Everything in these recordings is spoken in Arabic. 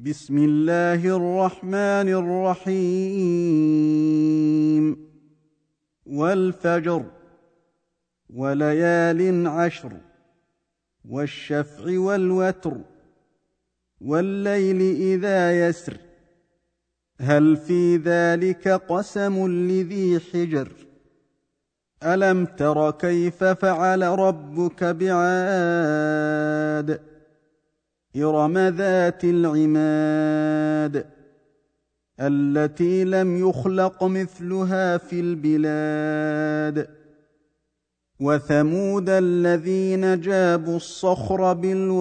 بسم الله الرحمن الرحيم. والفجر وليال عشر والشفع والوتر والليل إذا يسر هل في ذلك قسم لذي حجر ألم تر كيف فعل ربك بعاد إرم ذات العماد التي لم يخلق مثلها في البلاد وثمود الذين جابوا الصخر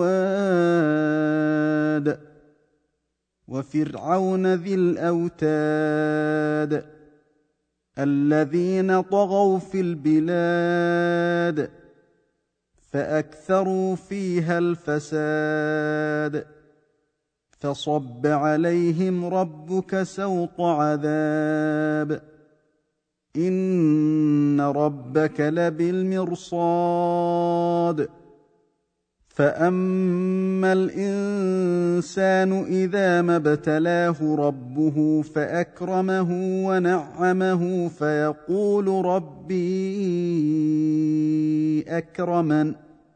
بالواد وفرعون ذي الأوتاد الذين طغوا في البلاد فأكثروا فيها الفساد فصب عليهم ربك سوط عذاب إن ربك لبالمرصاد فأما الإنسان إذا ما ابتلاه ربه فأكرمه ونعمه فيقول ربي أكرمن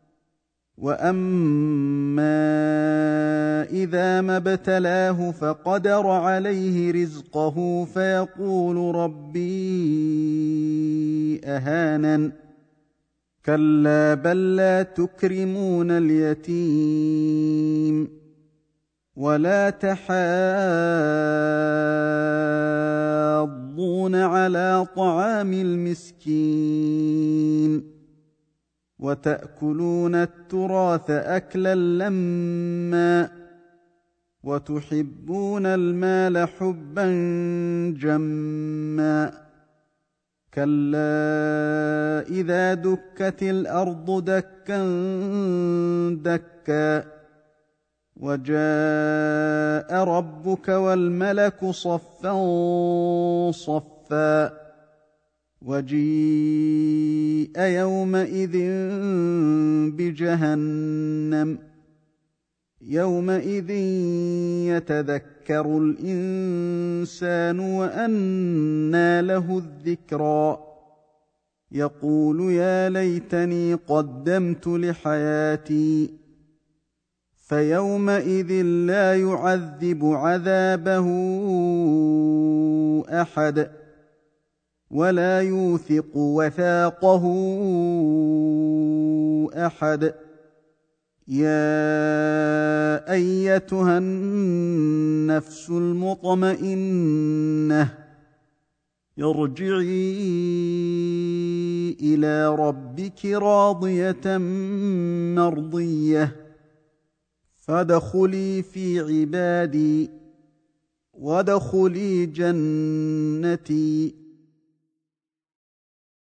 وأما إذا ما ابتلاه فقدر عليه رزقه فيقول ربي أهانن كلا بل لا تكرمون اليتيم ولا تحاضون على طعام المسكين وتأكلون التراث أكلا لما وتحبون المال حبا جما كلا إذا دكت الأرض دكا دكا وجاء ربك والملك صفا صفا وجيء يومئذ بجهنم يومئذ يتذكر الإنسان وأنى له الذكرى يقول يا ليتني قدمت لحياتي فيومئذ لا يعذب عذابه أحد ولا يوثق وثاقه أحد يا أيتها النفس المطمئنة ارجعي إلى ربك راضية مرضية فادخلي في عبادي وادخلي جنتي